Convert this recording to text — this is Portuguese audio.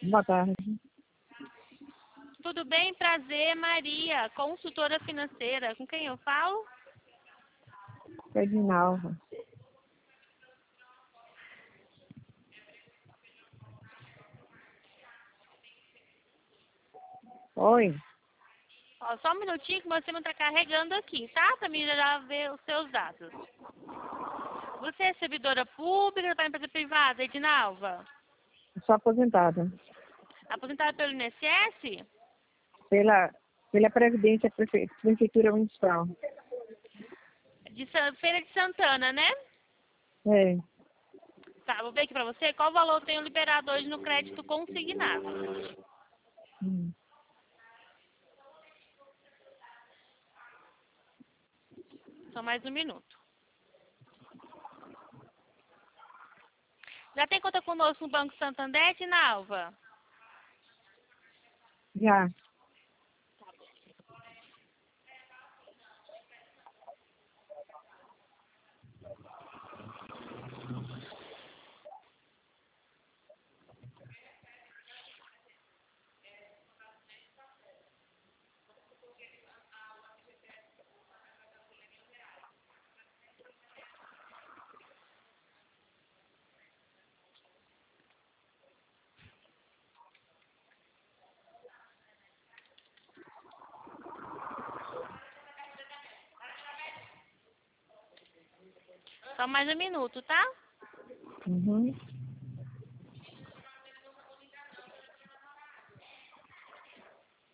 Boa tarde. Tudo bem? Prazer, Maria, consultora financeira. Com quem eu falo? Edinalva. Oi. Ó, só um minutinho que meu sistema está carregando aqui, tá? Para me já ver os seus dados. Você é servidora pública para empresa privada, Edinalva? Sou aposentada. Aposentada pelo INSS? Pela Previdência Prefeitura Municipal. Feira de Santana, né? É. Tá, vou ver aqui para você qual valor eu tenho liberado hoje no crédito consignado. Hum. Só mais um minuto. Já tem conta conosco no Banco Santander, Edinalva? Já. Só mais um minuto, tá? Uhum.